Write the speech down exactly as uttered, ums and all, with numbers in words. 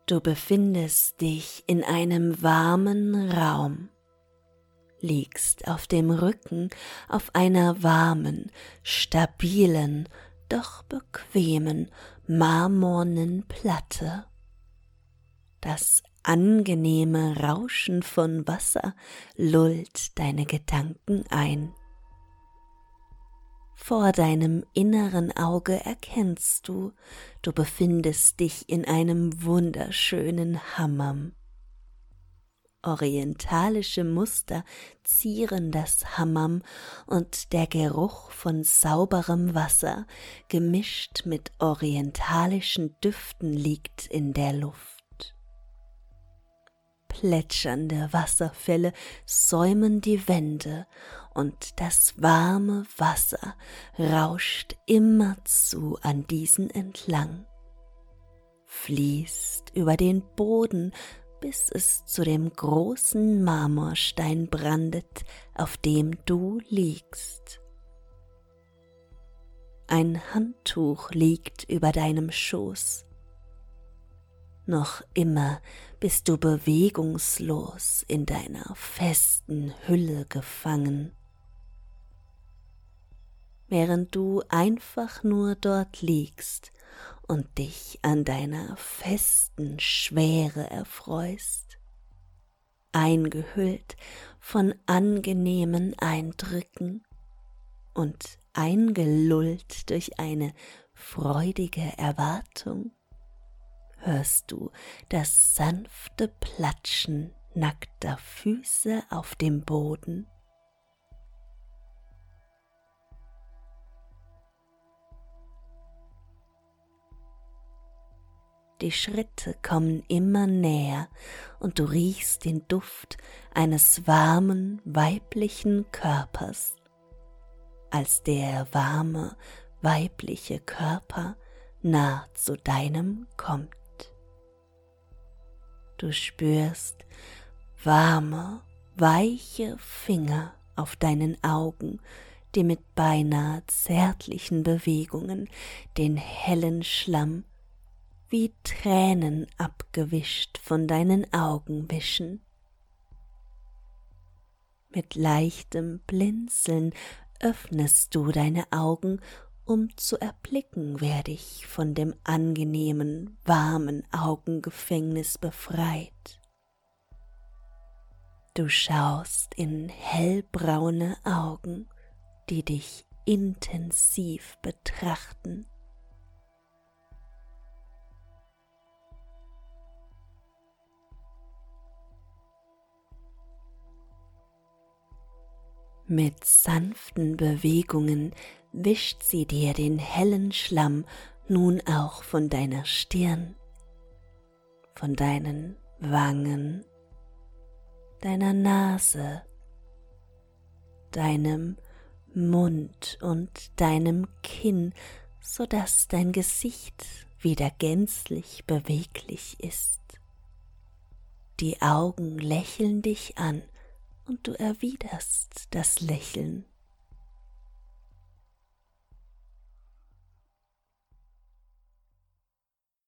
Du befindest dich in einem warmen Raum, liegst auf dem Rücken auf einer warmen, stabilen, doch bequemen, marmornen Platte. Das angenehme Rauschen von Wasser lullt deine Gedanken ein. Vor deinem inneren Auge erkennst du, du befindest dich in einem wunderschönen Hammam. Orientalische Muster zieren das Hammam und der Geruch von sauberem Wasser, gemischt mit orientalischen Düften, liegt in der Luft. Plätschernde Wasserfälle säumen die Wände und das warme Wasser rauscht immerzu an diesen entlang, fließt über den Boden, bis es zu dem großen Marmorstein brandet, auf dem du liegst. Ein Handtuch liegt über deinem Schoß. Noch immer bist du bewegungslos in deiner festen Hülle gefangen, während du einfach nur dort liegst und dich an deiner festen Schwere erfreust, eingehüllt von angenehmen Eindrücken und eingelullt durch eine freudige Erwartung, hörst du das sanfte Platschen nackter Füße auf dem Boden. Die Schritte kommen immer näher und du riechst den Duft eines warmen, weiblichen Körpers, als der warme, weibliche Körper nah zu deinem kommt. Du spürst warme, weiche Finger auf deinen Augen, die mit beinahe zärtlichen Bewegungen den hellen Schlamm wie Tränen abgewischt von deinen Augen wischen. Mit leichtem Blinzeln öffnest du deine Augen, um zu erblicken, wer dich von dem angenehmen, warmen Augengefängnis befreit. Du schaust in hellbraune Augen, die dich intensiv betrachten. Mit sanften Bewegungen wischt sie dir den hellen Schlamm nun auch von deiner Stirn, von deinen Wangen, deiner Nase, deinem Mund und deinem Kinn, so dass dein Gesicht wieder gänzlich beweglich ist. Die Augen lächeln dich an und du erwiderst das Lächeln.